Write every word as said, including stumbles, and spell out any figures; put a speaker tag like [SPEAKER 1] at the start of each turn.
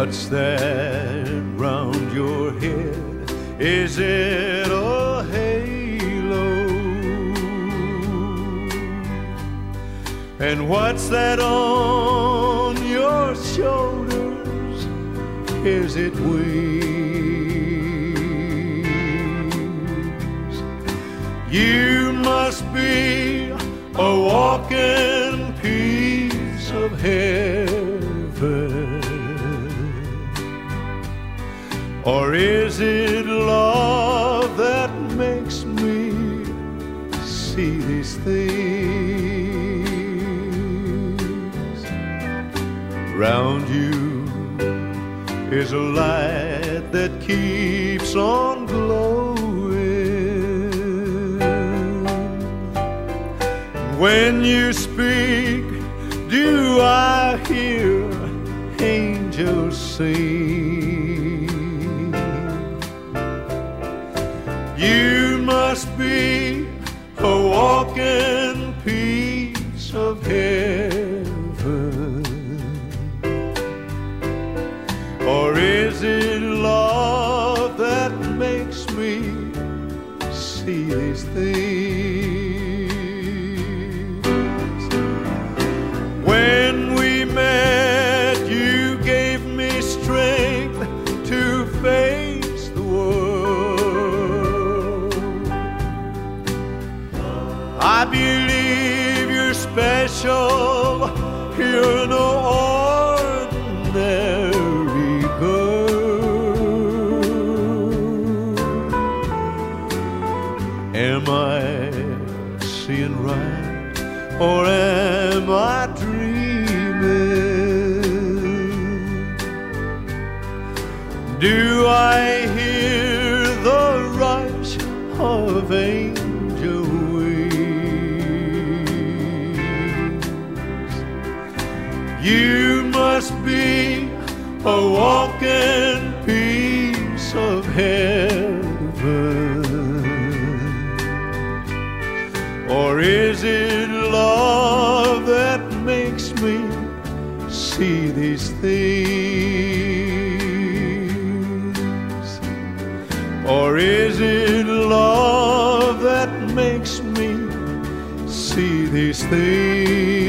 [SPEAKER 1] What's that round your head? Is it a halo? And what's that on your shoulders? Is it wings? You must be a walking piece of heaven. Or is it love that makes me see these things? Round you is a light that keeps on glowing. When you speak, do I hear angels sing? You must be a walking piece of heaven. Or is it love that makes me see these things? When we met, you gave me strength to face the world. I believe you're special, you're no ordinary girl. Am I seeing right, or am I dreaming? Do I hear the rush of angel wings? You must be a walking piece of heaven. Or is it love that makes me see these things? Or is it love that makes me see these things?